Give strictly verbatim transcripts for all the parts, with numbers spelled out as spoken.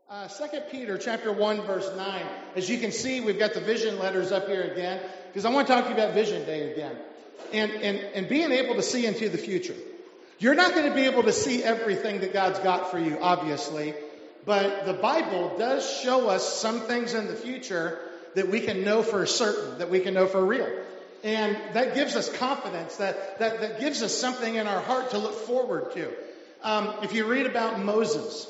Uh, Second Peter chapter one, verse nine. As you can see, we've got the vision letters up here again, because I want to talk to you about Vision Day again. And, and, and being able to see into the future. You're not going to be able to see everything that God's got for you, obviously. But the Bible does show us some things in the future that we can know for certain, that we can know for real. And that gives us confidence, that, that, that gives us something in our heart to look forward to. Um, if you read about Moses,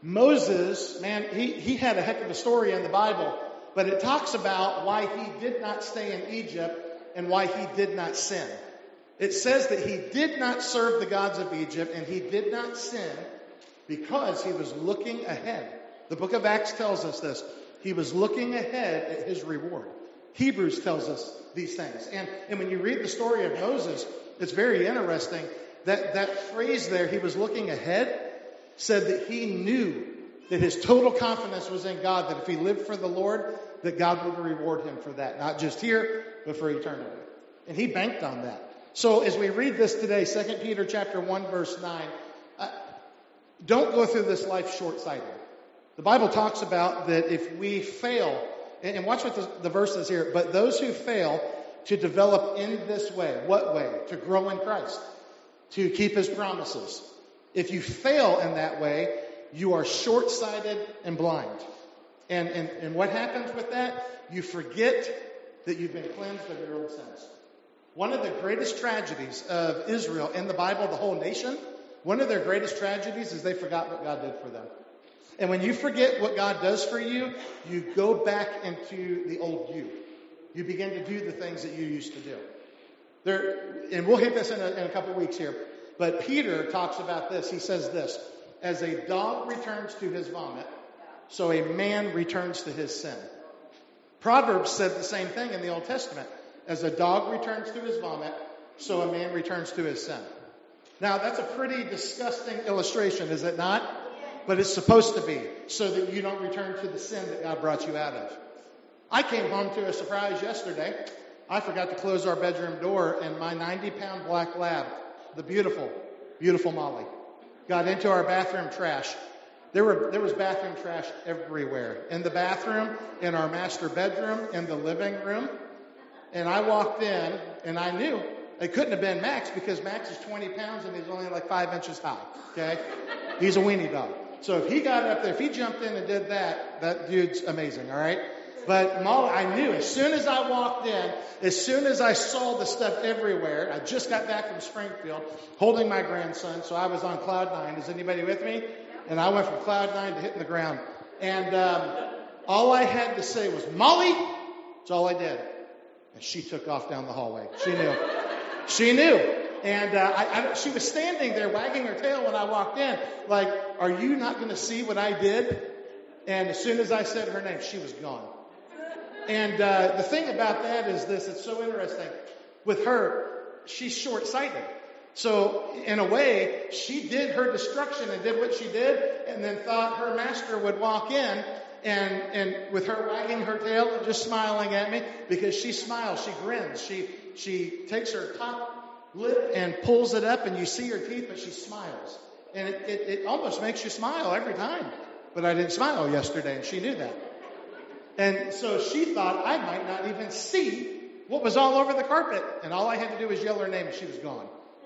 Moses, man, he, he had a heck of a story in the Bible, but it talks about why he did not stay in Egypt and why he did not sin. It says that he did not serve the gods of Egypt and he did not sin because he was looking ahead. The book of Acts tells us this. He was looking ahead at his reward. Hebrews tells us these things. And, and when you read the story of Moses, it's very interesting that that phrase there, he was looking ahead, said that he knew that his total confidence was in God, that if he lived for the Lord, that God would reward him for that. Not just here, but for eternity. And he banked on that. So as we read this today, Second Peter chapter one, verse nine, uh, don't go through this life short-sighted. The Bible talks about that if we fail, and, and watch what the, the verse says here, but those who fail to develop in this way, what way? To grow in Christ, to keep his promises. If you fail in that way, you are short-sighted and blind. And, and, and what happens with that? You forget that you've been cleansed of your old sins. One of the greatest tragedies of Israel in the Bible, the whole nation, one of their greatest tragedies is they forgot what God did for them. And when you forget what God does for you, you go back into the old you. You begin to do the things that you used to do. There, and we'll hit this in a, in a couple weeks here. But Peter talks about this. He says this, as a dog returns to his vomit, so a man returns to his sin. Proverbs said the same thing in the Old Testament. As a dog returns to his vomit, so a man returns to his sin. Now, that's a pretty disgusting illustration, is it not? But it's supposed to be, so that you don't return to the sin that God brought you out of. I came home to a surprise yesterday. I forgot to close our bedroom door, and my ninety-pound black lab, the beautiful, beautiful Molly, got into our bathroom trash. There were there was bathroom trash everywhere. In the bathroom, in our master bedroom, in the living room. And I walked in, and I knew it couldn't have been Max, because Max is twenty pounds and he's only like five inches high. Okay? He's a weenie dog. So if he got up there, if he jumped in and did that, that dude's amazing, all right? But Molly, I knew as soon as I walked in, as soon as I saw the stuff everywhere, I just got back from Springfield holding my grandson, so I was on cloud nine. Is anybody with me? And I went from cloud nine to hitting the ground. And um, all I had to say was, Molly! That's all I did. And she took off down the hallway. She knew. She knew. And uh, I, I, she was standing there wagging her tail when I walked in, like, are you not going to see what I did? And as soon as I said her name, she was gone. And uh, the thing about that is this, it's so interesting. With her, she's short-sighted. So in a way, she did her destruction and did what she did, and then thought her master would walk in, and and with her wagging her tail and just smiling at me, because she smiles, she grins, she she takes her top lip and pulls it up, and you see her teeth, but she smiles. And it, it, it almost makes you smile every time. But I didn't smile yesterday, and she knew that. And so she thought I might not even see what was all over the carpet. And all I had to do was yell her name, and she was gone.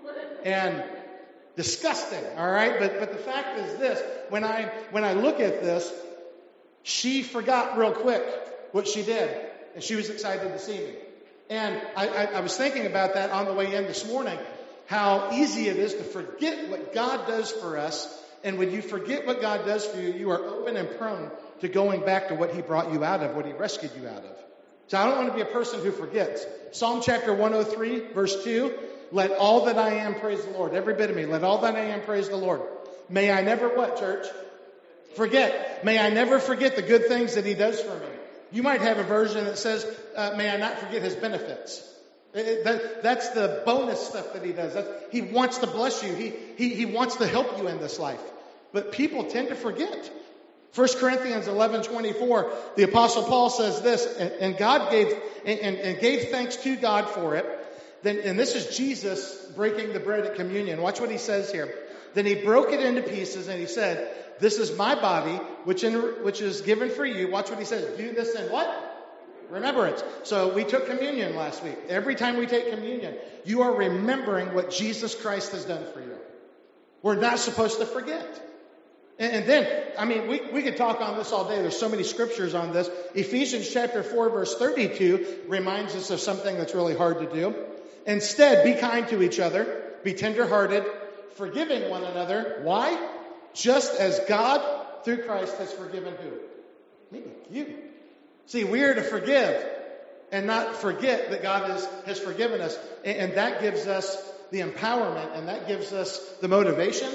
And disgusting, all right? But but the fact is this, when I when I look at this, she forgot real quick what she did. And she was excited to see me. And I, I, I was thinking about that on the way in this morning, how easy it is to forget what God does for us. And when you forget what God does for you, you are open and prone to going back to what he brought you out of, what he rescued you out of. So I don't want to be a person who forgets. Psalm chapter one oh three, verse two, let all that I am praise the Lord. Every bit of me, let all that I am praise the Lord. May I never what, church? Forget. May I never forget the good things that he does for me. You might have a version that says, uh, may I not forget his benefits. It, it, that, that's the bonus stuff that he does. That's, he wants to bless you. He, he, he wants to help you in this life. But people tend to forget. First Corinthians eleven twenty-four, the Apostle Paul says this, and, and God gave and, and gave thanks to God for it. Then, and this is Jesus breaking the bread at communion. Watch what he says here. Then he broke it into pieces and he said, this is my body, which in, which is given for you. Watch what he says. Do this in what? Remembrance. So we took communion last week. Every time we take communion, you are remembering what Jesus Christ has done for you. We're not supposed to forget. And, and then, I mean, we, we could talk on this all day. There's so many scriptures on this. Ephesians chapter four, verse thirty-two reminds us of something that's really hard to do. Instead, be kind to each other, be tenderhearted, forgiving one another. Why? Just as God, through Christ, has forgiven who? Me, you. See, we are to forgive and not forget that God is, has forgiven us. And, and that gives us the empowerment and that gives us the motivation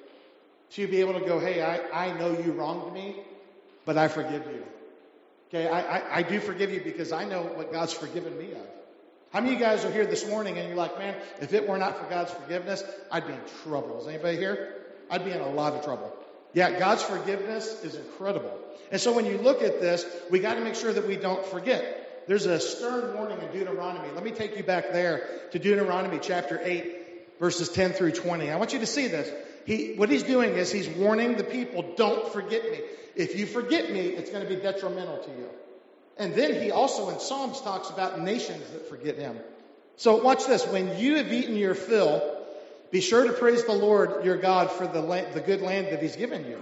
to be able to go, hey, I, I know you wronged me, but I forgive you. Okay, I, I, I do forgive you because I know what God's forgiven me of. How many of you guys are here this morning and you're like, man, if it were not for God's forgiveness, I'd be in trouble. Is anybody here? I'd be in a lot of trouble. Yeah, God's forgiveness is incredible. And so when you look at this, we got to make sure that we don't forget. There's a stern warning in Deuteronomy. Let me take you back there to Deuteronomy chapter eight, verses ten through twenty. I want you to see this. He, what he's doing is he's warning the people, don't forget me. If you forget me, it's going to be detrimental to you. And then he also in Psalms talks about nations that forget him. So watch this. When you have eaten your fill, be sure to praise the Lord your God for the land, the good land that he's given you.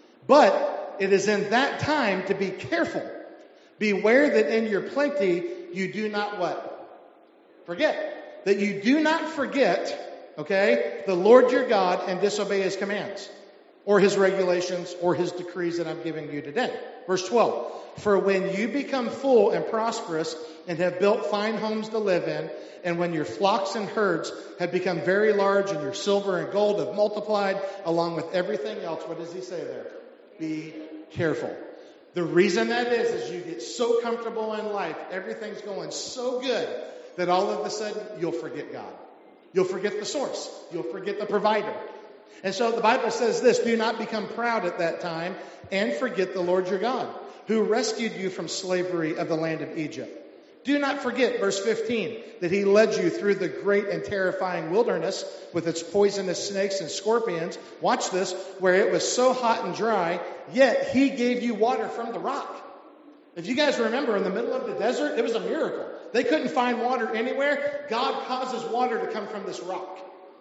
But it is in that time to be careful. Beware that in your plenty you do not what? Forget. That you do not forget, okay, the Lord your God and disobey his commands or his regulations or his decrees that I'm giving you today. Verse twelve. For when you become full and prosperous and have built fine homes to live in, and when your flocks and herds have become very large and your silver and gold have multiplied along with everything else, what does he say there? Be careful. The reason that is, is you get so comfortable in life, everything's going so good that all of a sudden you'll forget God. You'll forget the source. You'll forget the provider. And so the Bible says this, do not become proud at that time and forget the Lord your God, who rescued you from slavery of the land of Egypt. Do not forget, verse fifteen, that he led you through the great and terrifying wilderness with its poisonous snakes and scorpions. Watch this, where it was so hot and dry, yet he gave you water from the rock. If you guys remember, in the middle of the desert, it was a miracle. They couldn't find water anywhere. God causes water to come from this rock.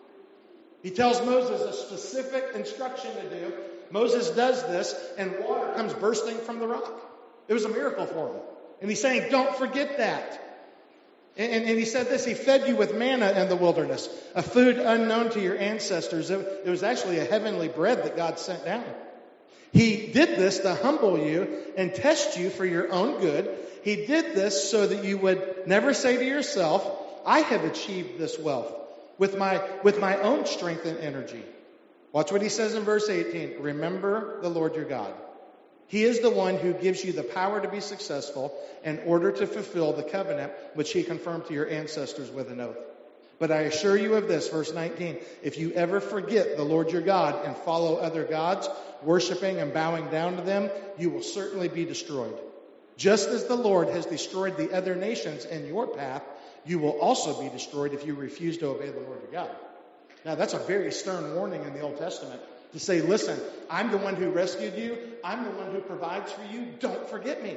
He tells Moses a specific instruction to do. Moses does this, and water comes bursting from the rock. It was a miracle for him. And he's saying, don't forget that. And, and, and he said this, he fed you with manna in the wilderness, a food unknown to your ancestors. It, it was actually a heavenly bread that God sent down. He did this to humble you and test you for your own good. He did this so that you would never say to yourself, I have achieved this wealth with my, with my own strength and energy. Watch what he says in verse eighteen. Remember the Lord your God. He is the one who gives you the power to be successful in order to fulfill the covenant which he confirmed to your ancestors with an oath. But I assure you of this, verse nineteen, if you ever forget the Lord your God and follow other gods, worshiping and bowing down to them, you will certainly be destroyed. Just as the Lord has destroyed the other nations in your path, you will also be destroyed if you refuse to obey the Lord your God. Now, that's a very stern warning in the Old Testament to say, listen, I'm the one who rescued you. I'm the one who provides for you. Don't forget me.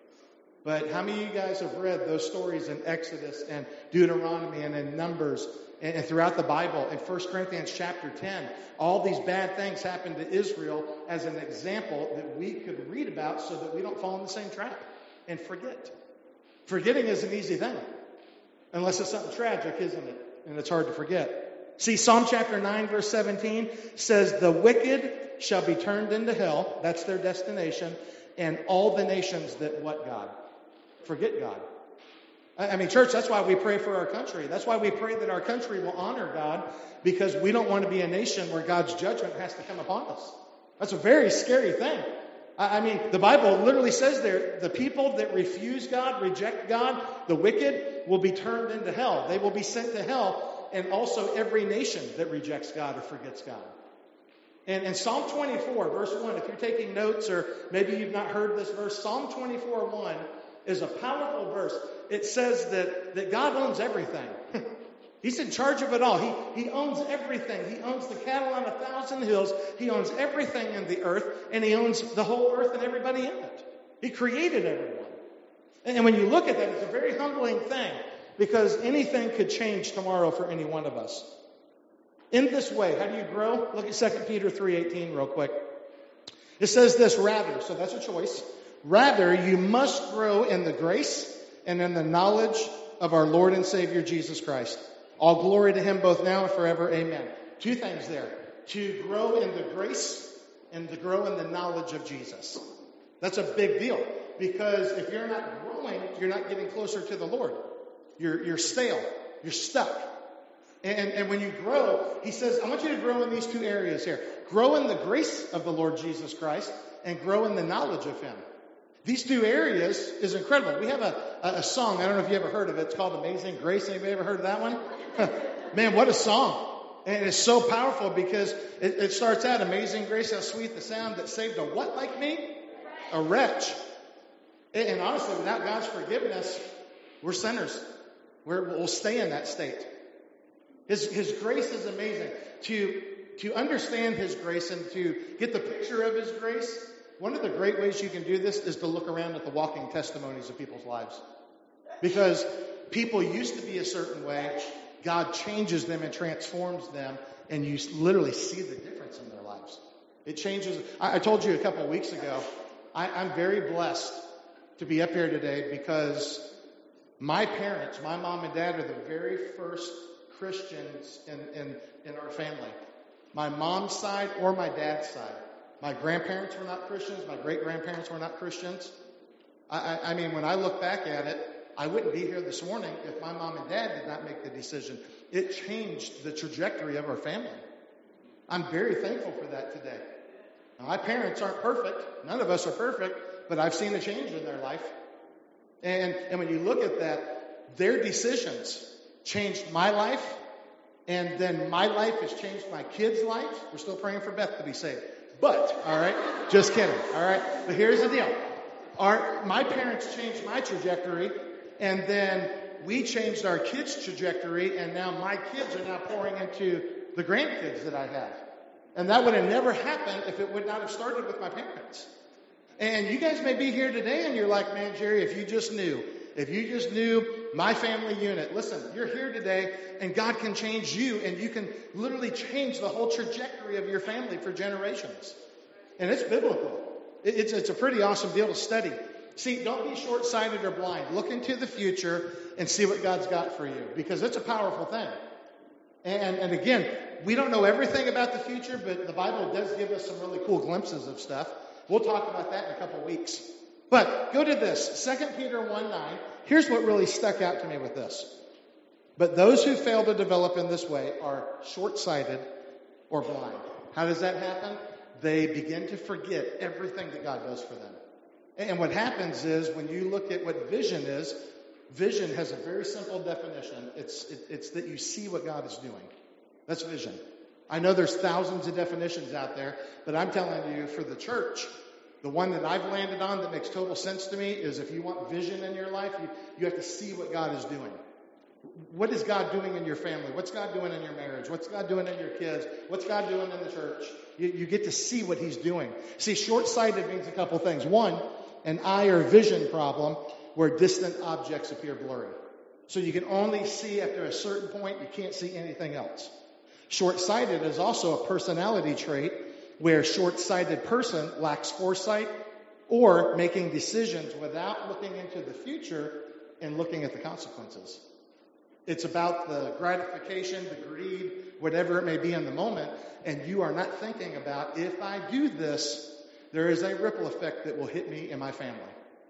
But how many of you guys have read those stories in Exodus and Deuteronomy and in Numbers and, and throughout the Bible? In First Corinthians chapter ten, all these bad things happened to Israel as an example that we could read about so that we don't fall in the same trap and forget. Forgetting is an easy thing. Unless it's something tragic, isn't it? And it's hard to forget. See, Psalm chapter nine, verse seventeen says, the wicked shall be turned into hell. That's their destination. And all the nations that what God? Forget God. I mean, church, that's why we pray for our country. That's why we pray that our country will honor God, because we don't want to be a nation where God's judgment has to come upon us. That's a very scary thing. I mean, the Bible literally says there, the people that refuse God, reject God, the wicked will be turned into hell. They will be sent to hell, and also every nation that rejects God or forgets God. And in Psalm twenty-four, verse one, if you're taking notes or maybe you've not heard this verse, Psalm twenty-four, one is a powerful verse. It says that, that God owns everything. He's in charge of it all. He, he owns everything. He owns the cattle on a thousand hills. He owns everything in the earth, and he owns the whole earth and everybody in it. He created everyone. And when you look at that, it's a very humbling thing, because anything could change tomorrow for any one of us. In this way, how do you grow? Look at Second Peter three eighteen real quick. It says this, rather, so that's a choice. Rather, you must grow in the grace and in the knowledge of our Lord and Savior Jesus Christ. All glory to him both now and forever. Amen. Two things there. To grow in the grace and to grow in the knowledge of Jesus. That's a big deal, because if you're not growing, you're not getting closer to the Lord. You're, you're stale. You're stuck. And, and when you grow, he says, I want you to grow in these two areas here. Grow in the grace of the Lord Jesus Christ and grow in the knowledge of him. These two areas is incredible. We have a, a, a song. I don't know if you ever heard of it. It's called Amazing Grace. Anybody ever heard of that one? Man, what a song. And it's so powerful, because it, it starts out, amazing grace, how sweet the sound that saved a what like me? A wretch. And, and honestly, without God's forgiveness, we're sinners. We're, we'll stay in that state. His, his grace is amazing. To, to understand his grace and to get the picture of his grace, one of the great ways you can do this is to look around at the walking testimonies of people's lives. Because people used to be a certain way, God changes them and transforms them, and you literally see the difference in their lives. It changes. I, I told you a couple of weeks ago, I, I'm very blessed to be up here today, because my parents, my mom and dad, are the very first Christians in, in, in our family. My mom's side or my dad's side. My grandparents were not Christians. My great-grandparents were not Christians. I, I, I mean, when I look back at it, I wouldn't be here this morning if my mom and dad did not make the decision. It changed the trajectory of our family. I'm very thankful for that today. Now, my parents aren't perfect. None of us are perfect, but I've seen a change in their life. And, and when you look at that, their decisions changed my life, and then my life has changed my kids' life. We're still praying for Beth to be saved. But, all right, just kidding, all right? But here's the deal. Our, my parents changed my trajectory, and then we changed our kids' trajectory, and now my kids are now pouring into the grandkids that I have. And that would have never happened if it would not have started with my parents. And you guys may be here today, and you're like, man, Jerry, if you just knew, if you just knew my family unit. Listen, you're here today, and God can change you, and you can literally change the whole trajectory of your family for generations. And it's biblical. It's, it's a pretty awesome deal to study. See, don't be short-sighted or blind. Look into the future and see what God's got for you, because it's a powerful thing. And, and again, we don't know everything about the future, but the Bible does give us some really cool glimpses of stuff. We'll talk about that in a couple weeks. But go to this, Second Peter one nine. Here's what really stuck out to me with this. But those who fail to develop in this way are short-sighted or blind. How does that happen? They begin to forget everything that God does for them. And what happens is, when you look at what vision is, vision has a very simple definition. It's, it, it's that you see what God is doing. That's vision. I know there's thousands of definitions out there, but I'm telling you, for the church, the one that I've landed on that makes total sense to me is, if you want vision in your life, you, you have to see what God is doing. What is God doing in your family? What's God doing in your marriage? What's God doing in your kids? What's God doing in the church? You, you get to see what he's doing. See, short-sighted means a couple things. One, an eye or vision problem where distant objects appear blurry. So you can only see after a certain point. You can't see anything else. Short-sighted is also a personality trait where short-sighted person lacks foresight or making decisions without looking into the future and looking at the consequences. It's about the gratification, the greed, whatever it may be in the moment, and you are not thinking about, if I do this, there is a ripple effect that will hit me and my family.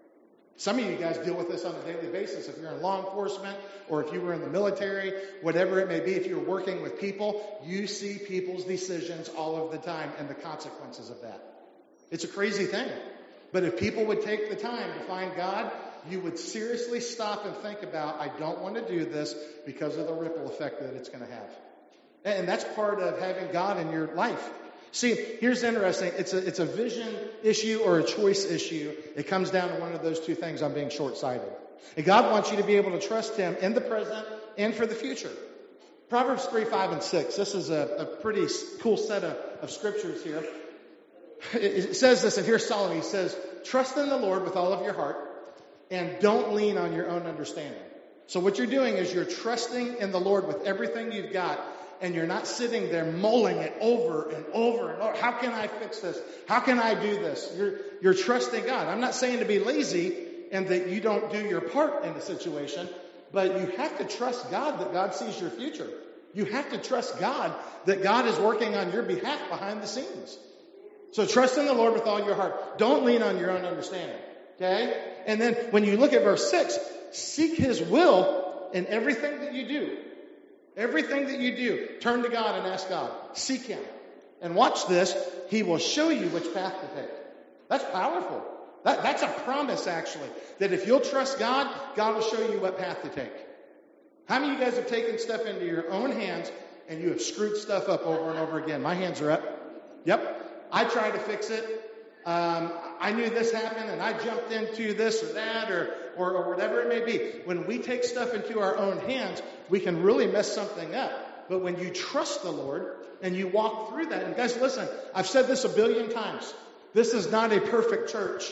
Some of you guys deal with this on a daily basis. If you're in law enforcement, or if you were in the military, whatever it may be, if you're working with people, you see people's decisions all of the time and the consequences of that. It's a crazy thing. But if people would take the time to find God, you would seriously stop and think about, I don't want to do this because of the ripple effect that it's going to have. And that's part of having God in your life. See, here's interesting. It's a, it's a vision issue or a choice issue. It comes down to one of those two things, on being short-sighted. And God wants you to be able to trust him in the present and for the future. Proverbs three, five, and six. This is a, a pretty cool set of, of scriptures here. It, it says this, and here's Solomon. He says, trust in the Lord with all of your heart, and don't lean on your own understanding. So what you're doing is you're trusting in the Lord with everything you've got, and you're not sitting there mulling it over and over and over. How can I fix this? How can I do this? You're, you're trusting God. I'm not saying to be lazy and that you don't do your part in the situation, but you have to trust God that God sees your future. You have to trust God that God is working on your behalf behind the scenes. So trust in the Lord with all your heart. Don't lean on your own understanding. Okay? And then when you look at verse six, seek His will in everything that you do. Everything that you do, turn to God and ask God. Seek Him. And watch this. He will show you which path to take. That's powerful. That, that's a promise, actually, that if you'll trust God, God will show you what path to take. How many of you guys have taken stuff into your own hands and you have screwed stuff up over and over again? My hands are up. Yep. I tried to fix it. Um, I knew this happened and I jumped into this or that or, or, or whatever it may be. When we take stuff into our own hands, we can really mess something up. But when you trust the Lord and you walk through that, and guys, listen, I've said this a billion times. This is not a perfect church.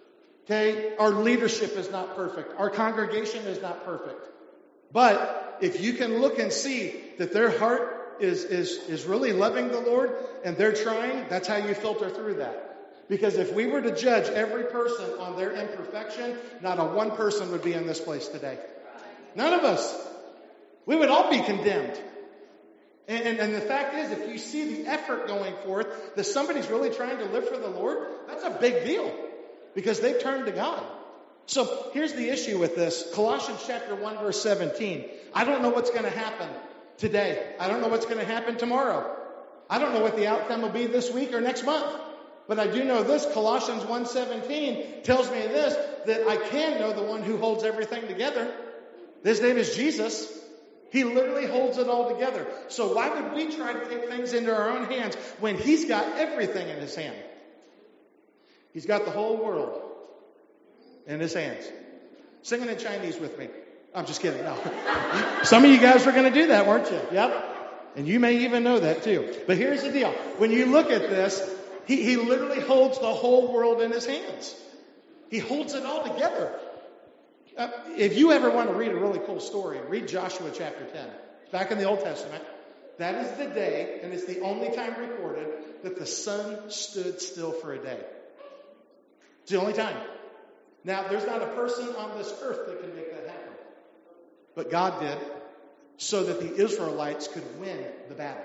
Okay? Our leadership is not perfect. Our congregation is not perfect. But if you can look and see that their heart is, is, is really loving the Lord and they're trying, that's how you filter through that. Because if we were to judge every person on their imperfection, not a one person would be in this place today. None of us. We would all be condemned. And, and, and the fact is, if you see the effort going forth, that somebody's really trying to live for the Lord, that's a big deal. Because they've turned to God. So here's the issue with this. Colossians chapter one, verse seventeen. I don't know what's going to happen today. I don't know what's going to happen tomorrow. I don't know what the outcome will be this week or next month. But I do know this. Colossians one seventeen tells me this, that I can know the one who holds everything together. His name is Jesus. He literally holds it all together. So why would we try to take things into our own hands when He's got everything in His hand? He's got the whole world in His hands. Sing it in Chinese with me. I'm just kidding. No. Some of you guys were going to do that, weren't you? Yep. And you may even know that too. But here's the deal. When you look at this, he, he literally holds the whole world in His hands. He holds it all together. Uh, if you ever want to read a really cool story, read Joshua chapter ten. Back in the Old Testament. That is the day, and it's the only time recorded, that the sun stood still for a day. It's the only time. Now, there's not a person on this earth that can make that happen. But God did, so that the Israelites could win the battle.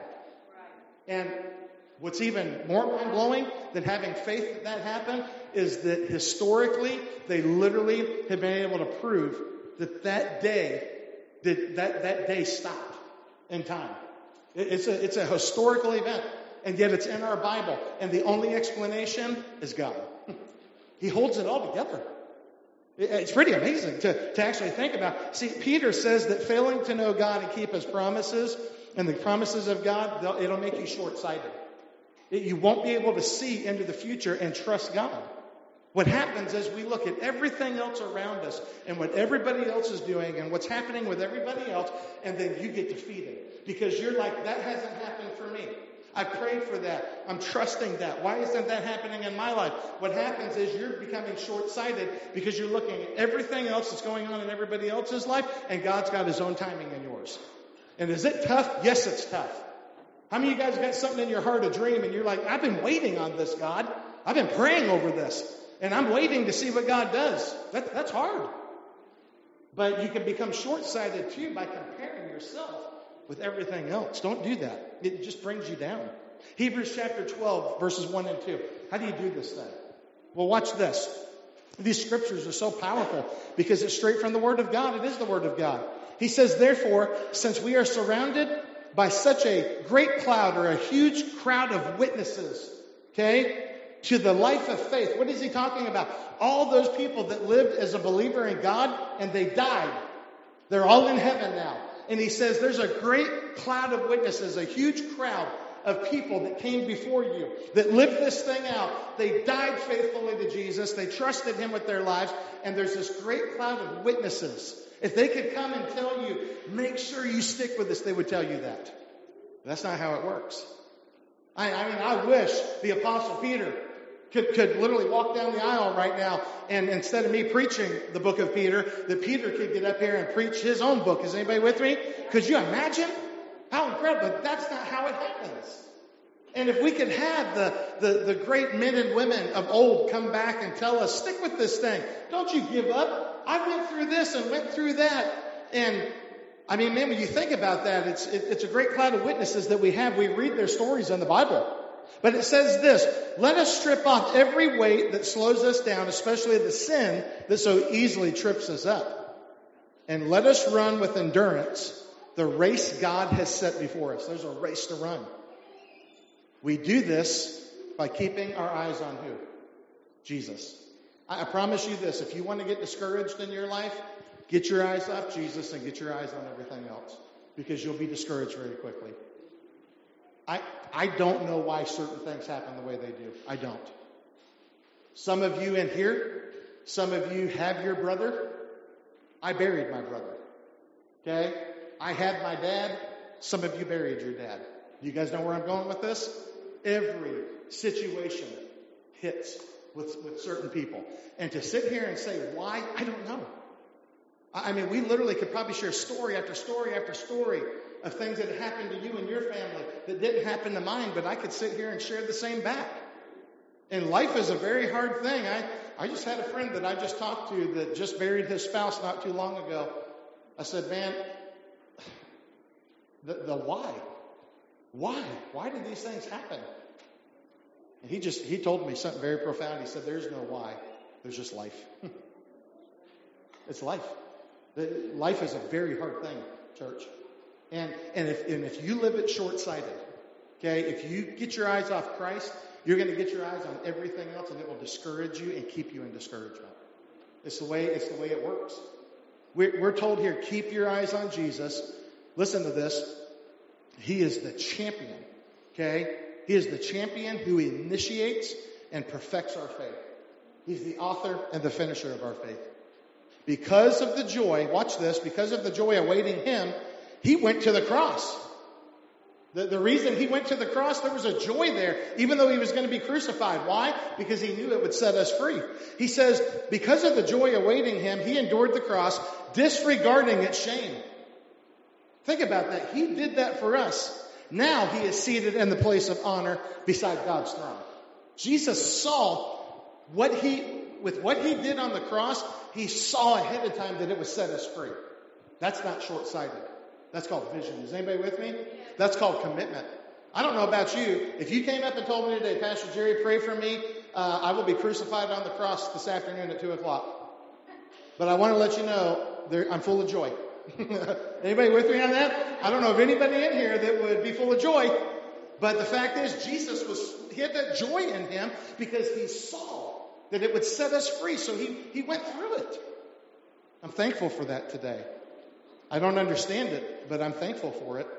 And what's even more mind-blowing than having faith that that happened is that historically, they literally have been able to prove that that day, that that, that day stopped in time. It, it's a, it's a historical event, and yet it's in our Bible. And the only explanation is God. He holds it all together. It's pretty amazing to, to actually think about. See, Peter says that failing to know God and keep His promises and the promises of God, it'll make you short-sighted. It, you won't be able to see into the future and trust God. What happens is we look at everything else around us and what everybody else is doing and what's happening with everybody else, and then you get defeated because you're like, that hasn't happened for me. I prayed for that. I'm trusting that. Why isn't that happening in my life? What happens is you're becoming short-sighted because you're looking at everything else that's going on in everybody else's life, and God's got His own timing in yours. And is it tough? Yes, it's tough. How many of you guys got something in your heart, a dream, and you're like, I've been waiting on this, God. I've been praying over this, and I'm waiting to see what God does. That, that's hard. But you can become short-sighted, too, by comparing yourself with everything else. Don't do that. It just brings you down. Hebrews chapter twelve, verses one and two. How do you do this then? Well, watch this. These scriptures are so powerful because it's straight from the Word of God. It is the Word of God. He says, therefore, since we are surrounded by such a great cloud or a huge crowd of witnesses, okay, to the life of faith. What is he talking about? All those people that lived as a believer in God and they died. They're all in heaven now. And he says there's a great cloud of witnesses, a huge crowd of people that came before you, that lived this thing out. They died faithfully to Jesus. They trusted Him with their lives. And there's this great cloud of witnesses. If they could come and tell you, make sure you stick with this, they would tell you that. But that's not how it works. I, I mean, I wish the Apostle Peter could, could literally walk down the aisle right now, and instead of me preaching the book of Peter, that Peter could get up here and preach his own book. Is anybody with me? Could you imagine? How incredible. But that's not how it happens. And if we could have the, the, the great men and women of old come back and tell us, stick with this thing. Don't you give up. I went through this and went through that. And I mean, man, when you think about that, it's, it, it's a great cloud of witnesses that we have. We read their stories in the Bible. But it says this, let us strip off every weight that slows us down, especially the sin that so easily trips us up. And let us run with endurance the race God has set before us. There's a race to run. We do this by keeping our eyes on who? Jesus. I, I promise you this, if you want to get discouraged in your life, get your eyes off Jesus and get your eyes on everything else, because you'll be discouraged very quickly. I, I don't know why certain things happen the way they do. I don't. Some of you in here, some of you have your brother. I buried my brother. Okay? I had my dad. Some of you buried your dad. You guys know where I'm going with this? Every situation hits with, with certain people. And to sit here and say why, I don't know. I mean, we literally could probably share story after story after story of things that happened to you and your family that didn't happen to mine, but I could sit here and share the same back. And life is a very hard thing. I, I just had a friend that I just talked to that just buried his spouse not too long ago. I said, man, the, the why? Why? Why did these things happen? And he just, he told me something very profound. He said, there's no why. There's just life. It's life. Life is a very hard thing, church. And, and, if, and if you live it short-sighted, okay, if you get your eyes off Christ, you're going to get your eyes on everything else, and it will discourage you and keep you in discouragement. It's the way, it's the way it works. We're, we're told here, keep your eyes on Jesus. Listen to this. He is the champion, okay? He is the champion who initiates and perfects our faith. He's the author and the finisher of our faith. Because of the joy, watch this, because of the joy awaiting him, he went to the cross. The, the reason he went to the cross, there was a joy there, even though he was going to be crucified. Why? Because he knew it would set us free. He says, because of the joy awaiting him, he endured the cross, disregarding its shame. Think about that. He did that for us. Now he is seated in the place of honor beside God's throne. Jesus saw what he, with what he did on the cross, he saw ahead of time that it would set us free. That's not short-sighted. That's called vision. Is anybody with me? That's called commitment. I don't know about you. If you came up and told me today, Pastor Jerry, pray for me, uh, I will be crucified on the cross this afternoon at two o'clock. But I want to let you know, there, I'm full of joy. Anybody with me on that? I don't know of anybody in here that would be full of joy. But the fact is, Jesus was, he had that joy in him because he saw that it would set us free. So he, he went through it. I'm thankful for that today. I don't understand it, but I'm thankful for it.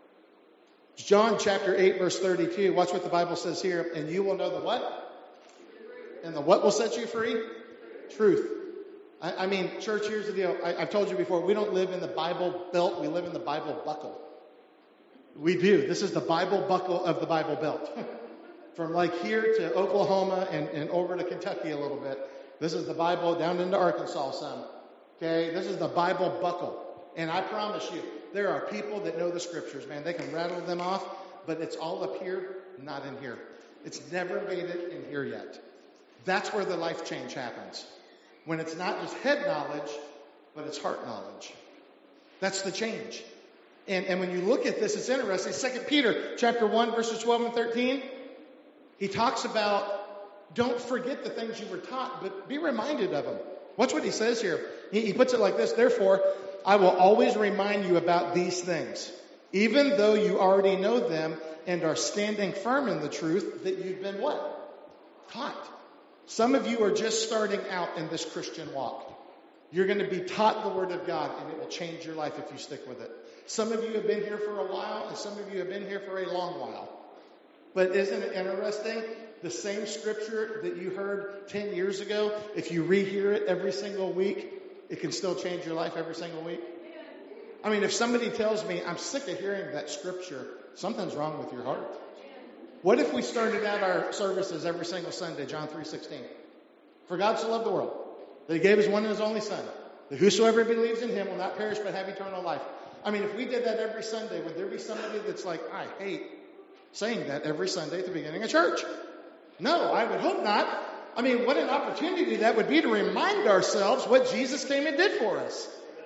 John chapter eight, verse thirty-two. Watch what the Bible says here. And you will know the what? And the what will set you free? Truth. I, I mean, church, here's the deal. I, I've told you before, we don't live in the Bible Belt. We live in the Bible buckle. We do. This is the Bible buckle of the Bible Belt. From like here to Oklahoma and, and over to Kentucky a little bit. This is the Bible down into Arkansas some. Okay? This is the Bible buckle. And I promise you, there are people that know the scriptures, man. They can rattle them off, but it's all up here, not in here. It's never made it in here yet. That's where the life change happens. When it's not just head knowledge, but it's heart knowledge. That's the change. And, and when you look at this, it's interesting. Second Peter chapter one, verses twelve and thirteen, he talks about don't forget the things you were taught, but be reminded of them. Watch what he says here. He, he puts it like this, therefore, I will always remind you about these things, even though you already know them and are standing firm in the truth that you've been what? Taught. Some of you are just starting out in this Christian walk. You're going to be taught the Word of God, and it will change your life if you stick with it. Some of you have been here for a while, and some of you have been here for a long while. But isn't it interesting? The same scripture that you heard ten years ago, if you rehear it every single week, it can still change your life every single week? I mean, if somebody tells me, I'm sick of hearing that scripture, something's wrong with your heart. What if we started out our services every single Sunday, John three sixteen? For God so loved the world, that he gave his one and his only Son, that whosoever believes in him will not perish but have eternal life. I mean, if we did that every Sunday, would there be somebody that's like, I hate saying that every Sunday at the beginning of church? No, I would hope not. I mean, what an opportunity that would be to remind ourselves what Jesus came and did for us.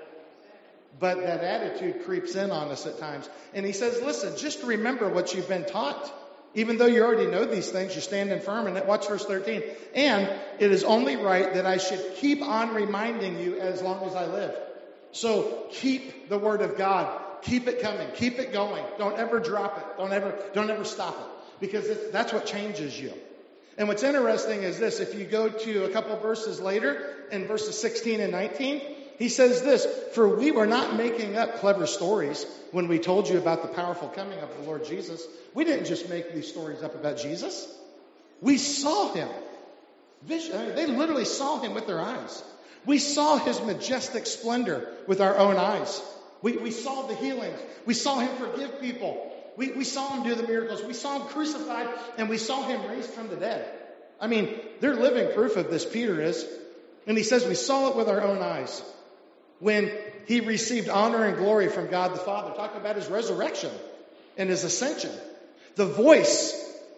But that attitude creeps in on us at times. And he says, listen, just remember what you've been taught. Even though you already know these things, you're standing firm. And watch verse thirteen. And it is only right that I should keep on reminding you as long as I live. So keep the word of God. Keep it coming. Keep it going. Don't ever drop it. Don't ever, don't ever stop it. Because it's, that's what changes you. And what's interesting is this. If you go to a couple verses later, in verses sixteen and nineteen, he says this, for we were not making up clever stories when we told you about the powerful coming of the Lord Jesus. We didn't just make these stories up about Jesus. We saw him. They literally saw him with their eyes. We saw his majestic splendor with our own eyes. We, we saw the healings. We saw him forgive people. We, we saw him do the miracles. We saw him crucified, and we saw him raised from the dead. I mean, they're living proof of this, Peter is. And he says we saw it with our own eyes. When he received honor and glory from God the Father, talking about his resurrection and his ascension. The voice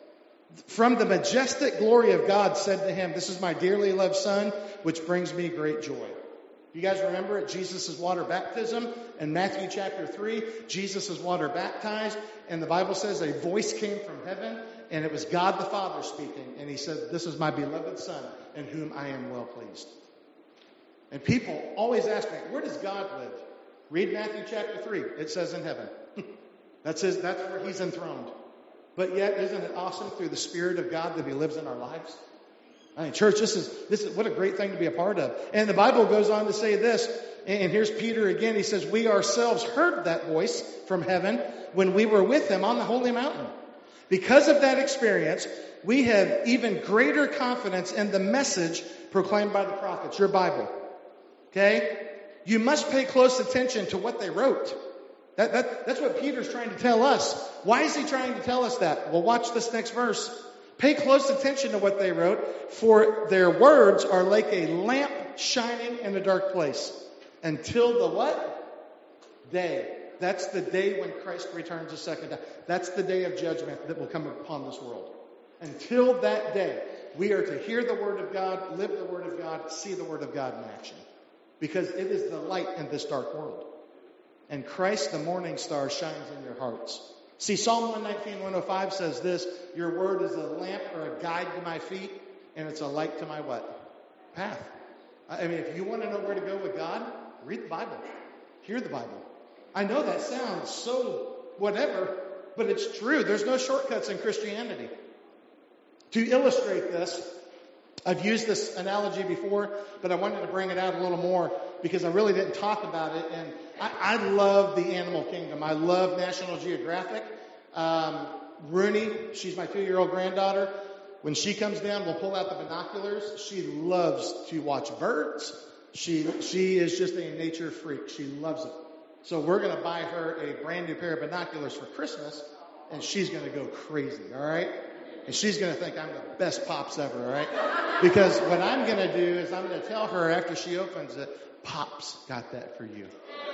from the majestic glory of God said to him, this is my dearly loved Son, which brings me great joy. You guys remember at Jesus' water baptism in Matthew chapter three, Jesus is water baptized, and the Bible says a voice came from heaven, and it was God the Father speaking, and he said, this is my beloved Son, in whom I am well pleased. And people always ask me, where does God live? Read Matthew chapter three. It says in heaven. That's his, that's where he's enthroned. But yet, isn't it awesome through the Spirit of God that he lives in our lives? I mean, church, this is, this is what a great thing to be a part of. And the Bible goes on to say this, and here's Peter again. He says, we ourselves heard that voice from heaven when we were with him on the holy mountain. Because of that experience, we have even greater confidence in the message proclaimed by the prophets, your Bible. Okay? You must pay close attention to what they wrote. That, that, that's what Peter's trying to tell us. Why is he trying to tell us that? Well, watch this next verse. Pay close attention to what they wrote, for their words are like a lamp shining in a dark place. Until the what? Day. That's the day when Christ returns a second time. That's the day of judgment that will come upon this world. Until that day, we are to hear the word of God, live the word of God, see the word of God in action. Because it is the light in this dark world. And Christ, the morning star, shines in your hearts. See, Psalm one nineteen, one oh five says this, your word is a lamp or a guide to my feet, and it's a light to my what? Path. I mean, if you want to know where to go with God, read the Bible. Hear the Bible. I know that sounds so whatever, but it's true. There's no shortcuts in Christianity. To illustrate this, I've used this analogy before, but I wanted to bring it out a little more because I really didn't talk about it. And I, I love the animal kingdom. I love National Geographic. Um, Rooney, she's my two-year-old granddaughter. When she comes down, we'll pull out the binoculars. She loves to watch birds. She she is just a nature freak. She loves it. So we're going to buy her a brand new pair of binoculars for Christmas, and she's going to go crazy, all right? And she's going to think I'm the best pops ever, all right? Because what I'm going to do is I'm going to tell her after she opens it, Pops got that for you.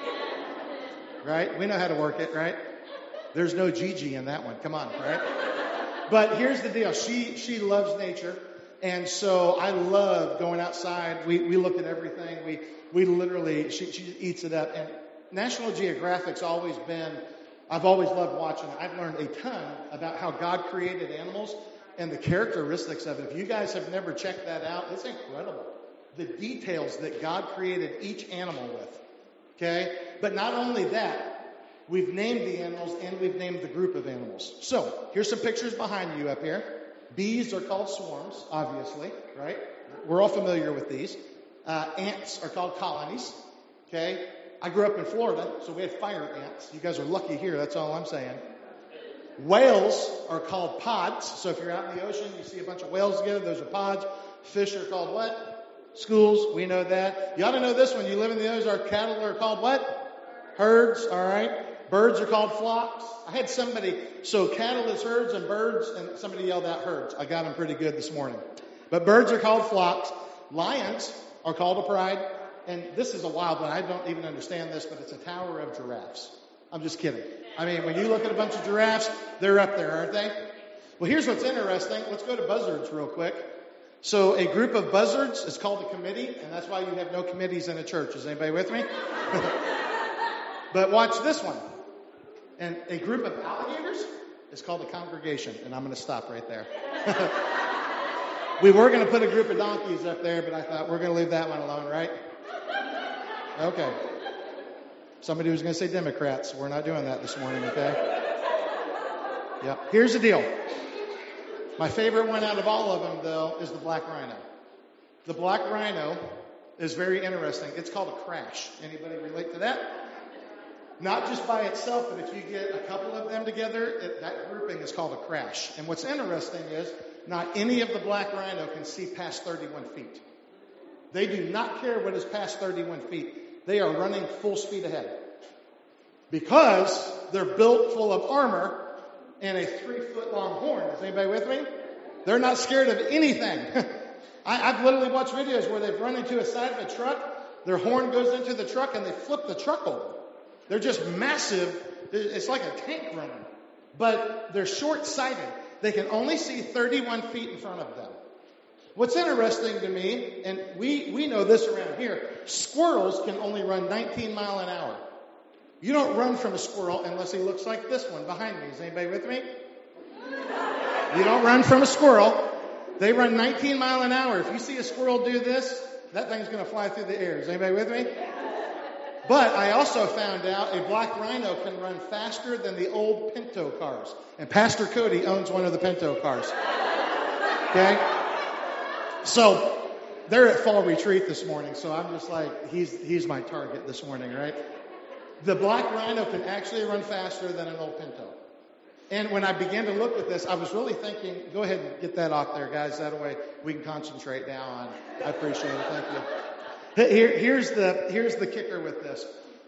Right? We know how to work it, right? There's no Gigi in that one. Come on, right? But here's the deal. She she loves nature. And so I love going outside. We we look at everything. We we literally, she, she eats it up. And National Geographic's always been, I've always loved watching it. I've learned a ton about how God created animals and the characteristics of it. If you guys have never checked that out, it's incredible. The details that God created each animal with. Okay? But not only that, we've named the animals and we've named the group of animals. So, here's some pictures behind you up here. Bees are called swarms, obviously, right? We're all familiar with these. Uh, ants are called colonies. Okay? I grew up in Florida, so we had fire ants. You guys are lucky here, that's all I'm saying. Whales are called pods. So if you're out in the ocean, you see a bunch of whales together, those are pods. Fish are called what? Schools, we know that. You ought to know this one. You live in the Ozarks, cattle are called what? Herds, all right. Birds are called flocks. I had somebody, so cattle is herds and birds, and somebody yelled out herds. I got them pretty good this morning. But birds are called flocks. Lions are called a pride. And this is a wild one. I don't even understand this, but it's a tower of giraffes. I'm just kidding. I mean, when you look at a bunch of giraffes, they're up there, aren't they? Well, here's what's interesting. Let's go to buzzards real quick. So a group of buzzards is called a committee, and that's why you have no committees in a church. Is anybody with me? But watch this one. And a group of alligators is called a congregation, and I'm going to stop right there. We were going to put a group of donkeys up there, but I thought we're going to leave that one alone, right? Okay. Somebody was going to say Democrats. We're not doing that this morning, okay? Yep. Here's the deal. My favorite one out of all of them, though, is the black rhino. The black rhino is very interesting. It's called a crash. Anybody relate to that? Not just by itself, but if you get a couple of them together, it, that grouping is called a crash. And what's interesting is not any of the black rhino can see past thirty-one feet. They do not care what is past thirty-one feet. They are running full speed ahead because they're built full of armor and a three-foot-long horn. Is anybody with me? They're not scared of anything. I, I've literally watched videos where they've run into a side of a truck, their horn goes into the truck, and they flip the truck over. They're just massive. It's like a tank running. But they're short-sighted. They can only see thirty-one feet in front of them. What's interesting to me, and we, we know this around here, squirrels can only run nineteen mile an hour. You don't run from a squirrel unless he looks like this one behind me. Is anybody with me? You don't run from a squirrel. They run nineteen mile an hour. If you see a squirrel do this, that thing's going to fly through the air. Is anybody with me? But I also found out a black rhino can run faster than the old Pinto cars. And Pastor Cody owns one of the Pinto cars. Okay? So they're at fall retreat this morning, so I'm just like, he's he's my target this morning, right? The black rhino can actually run faster than an old Pinto. And when I began to look at this, I was really thinking, go ahead and get that off there, guys. That way we can concentrate now on. I appreciate it. Thank you. Here, here's the here's the kicker with this.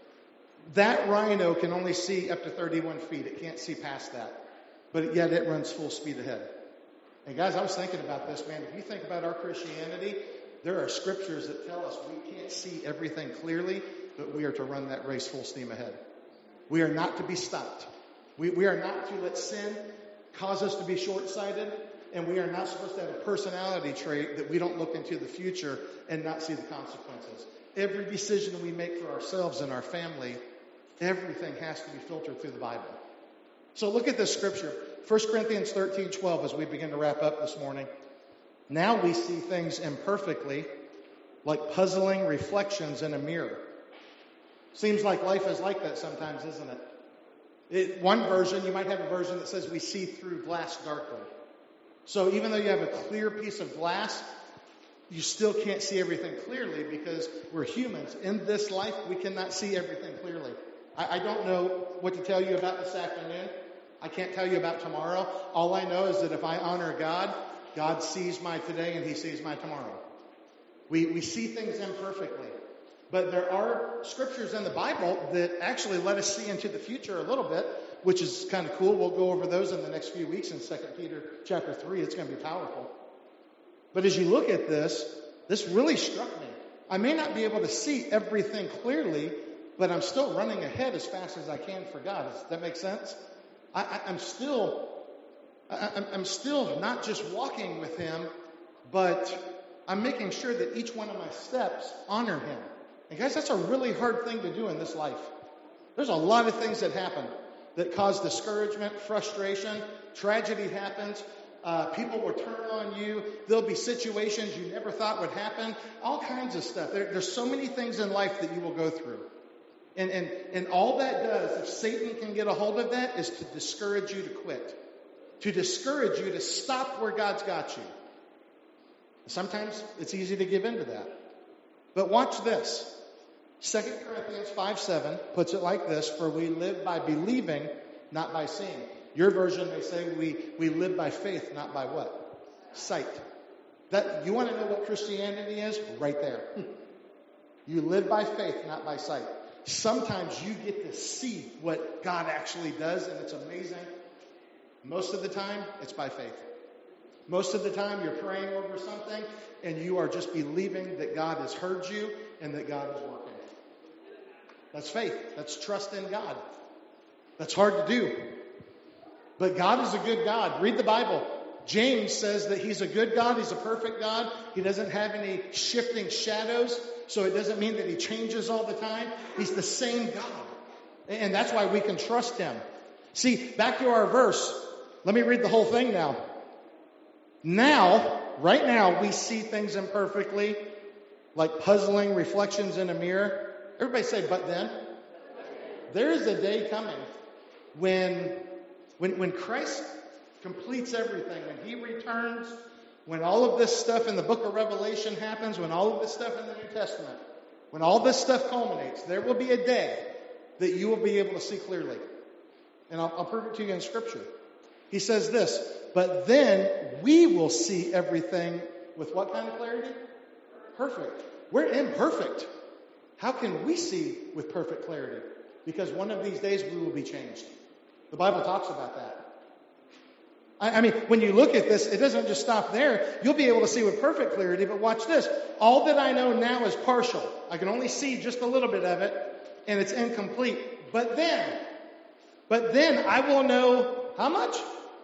That rhino can only see up to thirty-one feet. It can't see past that. But yet it runs full speed ahead. And guys, I was thinking about this, man. If you think about our Christianity, there are scriptures that tell us we can't see everything clearly, but we are to run that race full steam ahead. We are not to be stopped. We, we are not to let sin cause us to be short-sighted. And we are not supposed to have a personality trait that we don't look into the future and not see the consequences. Every decision we make for ourselves and our family, everything has to be filtered through the Bible. So look at this scripture. First Corinthians thirteen twelve as we begin to wrap up this morning. Now we see things imperfectly, like puzzling reflections in a mirror. Seems like life is like that sometimes, isn't it? It one version, you might have a version that says we see through glass darkly. So even though you have a clear piece of glass, you still can't see everything clearly because we're humans. In this life, we cannot see everything clearly. I, I don't know what to tell you about this afternoon. I can't tell you about tomorrow. All I know is that if I honor God, God sees my today and he sees my tomorrow. We, we see things imperfectly. But there are scriptures in the Bible that actually let us see into the future a little bit, which is kind of cool. We'll go over those in the next few weeks in Second Peter chapter three. It's going to be powerful. But as you look at this, this really struck me. I may not be able to see everything clearly, but I'm still running ahead as fast as I can for God. Does that make sense? I, I, I'm still, I, I'm still not just walking with him, but I'm making sure that each one of my steps honor him. And guys, that's a really hard thing to do in this life. There's a lot of things that happen that cause discouragement, frustration, tragedy happens. Uh, people will turn on you. There'll be situations you never thought would happen. All kinds of stuff. There, there's so many things in life that you will go through. And, and, and all that does, if Satan can get a hold of that, is to discourage you to quit. To discourage you to stop where God's got you. Sometimes it's easy to give in to that. But watch this. Second Corinthians five seven puts it like this: for we live by believing, not by seeing. Your version may say we, we live by faith, not by what? Sight. That, you want to know what Christianity is? Right there. You live by faith, not by sight. Sometimes you get to see what God actually does, and it's amazing. Most of the time, it's by faith. Most of the time, you're praying over something, and you are just believing that God has heard you and that God is working. That's faith. That's trust in God. That's hard to do. But God is a good God. Read the Bible. James says that he's a good God. He's a perfect God. He doesn't have any shifting shadows. So it doesn't mean that he changes all the time. He's the same God. And that's why we can trust him. See, back to our verse. Let me read the whole thing now. Now, right now, we see things imperfectly, like puzzling reflections in a mirror. Everybody say, but then. There is a day coming when, when, when Christ completes everything, when he returns, when all of this stuff in the book of Revelation happens, when all of this stuff in the New Testament, when all this stuff culminates, there will be a day that you will be able to see clearly. And I'll, I'll prove it to you in Scripture. He says this, but then we will see everything with what kind of clarity? Perfect. We're imperfect. How can we see with perfect clarity? Because one of these days we will be changed. The Bible talks about that. I mean, when you look at this, it doesn't just stop there. You'll be able to see with perfect clarity, but watch this. All that I know now is partial. I can only see just a little bit of it, and it's incomplete. But then, but then I will know how much?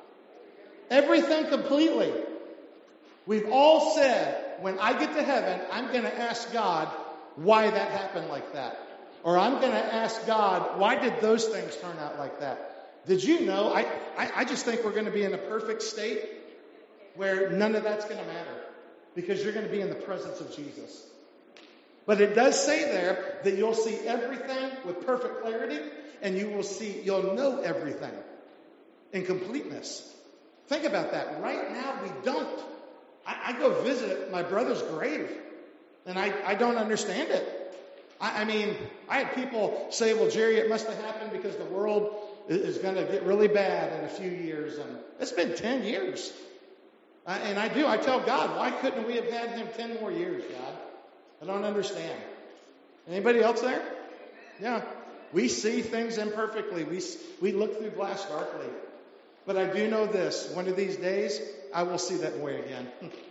Everything completely. We've all said, when I get to heaven, I'm going to ask God why that happened like that. Or I'm going to ask God, why did those things turn out like that? Did you know, I, I, I just think we're going to be in a perfect state where none of that's going to matter because you're going to be in the presence of Jesus. But it does say there that you'll see everything with perfect clarity and you will see, you'll know everything in completeness. Think about that. Right now we don't. I, I go visit my brother's grave and I, I don't understand it. I, I mean, I had people say, well, Jerry, it must have happened because the world is going to get really bad in a few years. And it's been ten years. I, and I do. I tell God, why couldn't we have had him ten more years, God? I don't understand. Anybody else there? Yeah. We see things imperfectly. We, we look through glass darkly. But I do know this. One of these days, I will see that way again.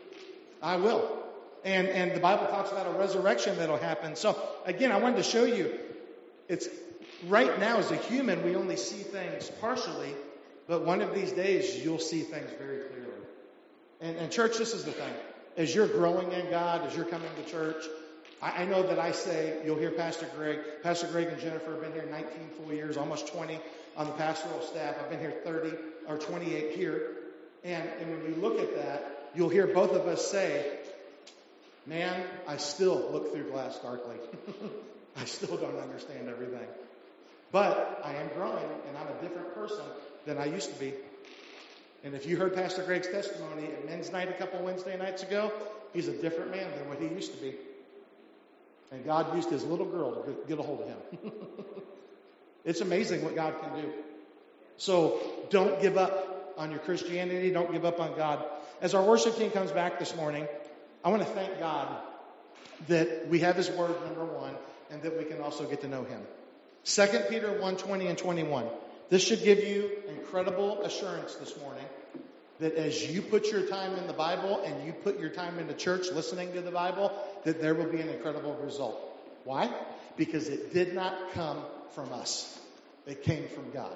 I will. And, and the Bible talks about a resurrection that'll happen. So, again, I wanted to show you, it's right now as a human, we only see things partially, but one of these days, you'll see things very clearly. And, and church, this is the thing. As you're growing in God, as you're coming to church, I, I know that I say, you'll hear Pastor Greg. Pastor Greg and Jennifer have been here nineteen full years, almost twenty on the pastoral staff. I've been here thirty or twenty-eight here. And, and when you look at that, you'll hear both of us say, man, I still look through glass darkly. I still don't understand everything. But I am growing, and I'm a different person than I used to be. And if you heard Pastor Greg's testimony at men's night a couple Wednesday nights ago, he's a different man than what he used to be. And God used his little girl to get a hold of him. It's amazing what God can do. So don't give up on your Christianity. Don't give up on God. As our worship team comes back this morning, I want to thank God that we have his word, number one, and that we can also get to know him. Second Peter one, twenty and twenty-one. This should give you incredible assurance this morning that as you put your time in the Bible and you put your time into church listening to the Bible, that there will be an incredible result. Why? Because it did not come from us. It came from God.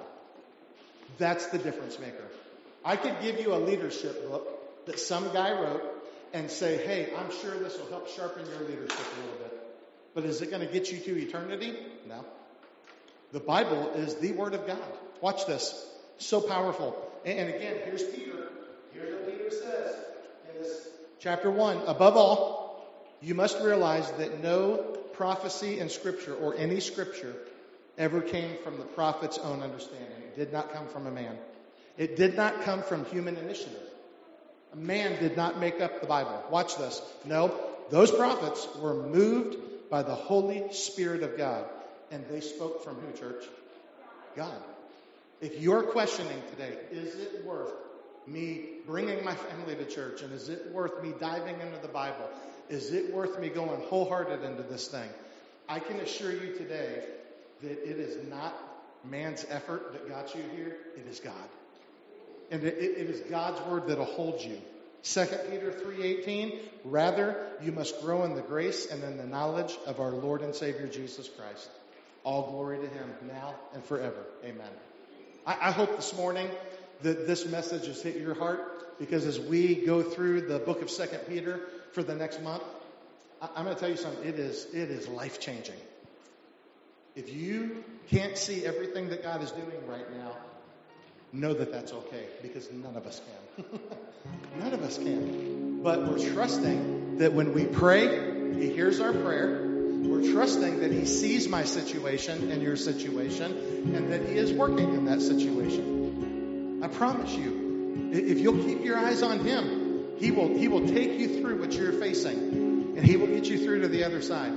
That's the difference maker. I could give you a leadership book that some guy wrote and say, hey, I'm sure this will help sharpen your leadership a little bit. But is it going to get you to eternity? No. The Bible is the Word of God. Watch this. So powerful. And again, here's Peter. Here's what Peter says in this chapter one. Above all, you must realize that no prophecy in Scripture or any Scripture ever came from the prophet's own understanding. It did not come from a man. It did not come from human initiative. A man did not make up the Bible. Watch this. No, those prophets were moved by the Holy Spirit of God. And they spoke from who, church? God. If you're questioning today, is it worth me bringing my family to church? And is it worth me diving into the Bible? Is it worth me going wholehearted into this thing? I can assure you today that it is not man's effort that got you here. It is God. And it, it is God's word that'll hold you. Second Peter three eighteen, rather, you must grow in the grace and in the knowledge of our Lord and Savior Jesus Christ. All glory to him now and forever. Amen. I, I hope this morning that this message has hit your heart, because as we go through the book of Second Peter for the next month, I, I'm going to tell you something. It is, it is life-changing. If you can't see everything that God is doing right now, know that that's okay, because none of us can. None of us can. But we're trusting that when we pray, he hears our prayer. We're trusting that he sees my situation and your situation, and that he is working in that situation. I promise you, if you'll keep your eyes on him, he will, he will take you through what you're facing, and he will get you through to the other side.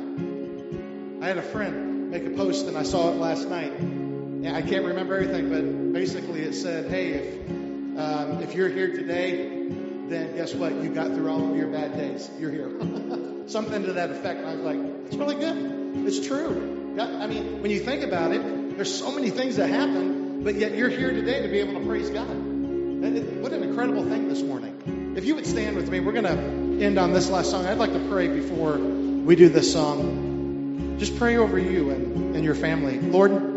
I had a friend make a post, and I saw it last night. And I can't remember everything, but basically it said, hey, if um, if you're here today, then guess what? You got through all of your bad days. You're here. Something to that effect. And I was like, it's really good. It's true. God, I mean, when you think about it, there's so many things that happen, but yet you're here today to be able to praise God. And it, what an incredible thing this morning. If you would stand with me, we're going to end on this last song. I'd like to pray before we do this song. Just pray over you and, and your family. Lord,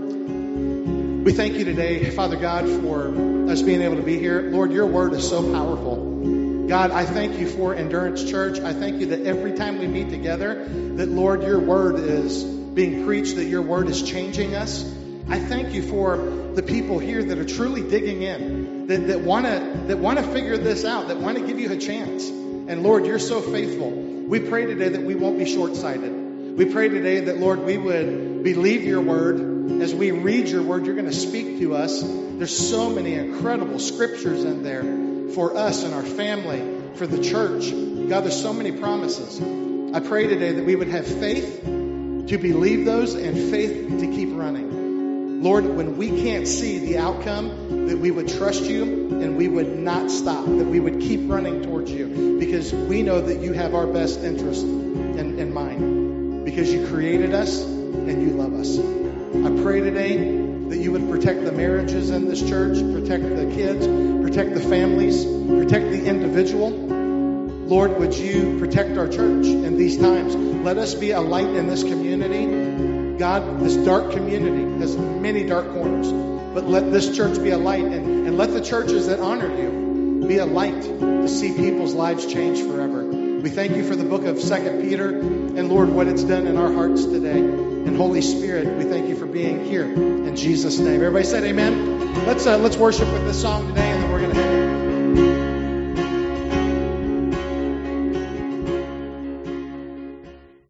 we thank you today, Father God, for us being able to be here. Lord, your word is so powerful. God, I thank you for Endurance Church. I thank you that every time we meet together, that, Lord, your word is being preached, that your word is changing us. I thank you for the people here that are truly digging in, that, that want to that want to figure this out, that want to give you a chance. And, Lord, you're so faithful. We pray today that we won't be short-sighted. We pray today that, Lord, we would believe your word. As we read your word, you're going to speak to us. There's so many incredible scriptures in there for us and our family, for the church. God, there's so many promises. I pray today that we would have faith to believe those and faith to keep running. Lord, when we can't see the outcome, that we would trust you and we would not stop, that we would keep running towards you, because we know that you have our best interest in, in mind, because you created us and you love us. I pray today that you would protect the marriages in this church, protect the kids, protect the families, protect the individual. Lord, would you protect our church in these times? Let us be a light in this community. God, this dark community has many dark corners, but let this church be a light, and, and let the churches that honor you be a light to see people's lives change forever. We thank you for the book of Second Peter, and Lord, what it's done in our hearts today. And Holy Spirit, we thank you for being here in Jesus' name. Everybody said amen. Let's uh, let's worship with this song today, and then we're going to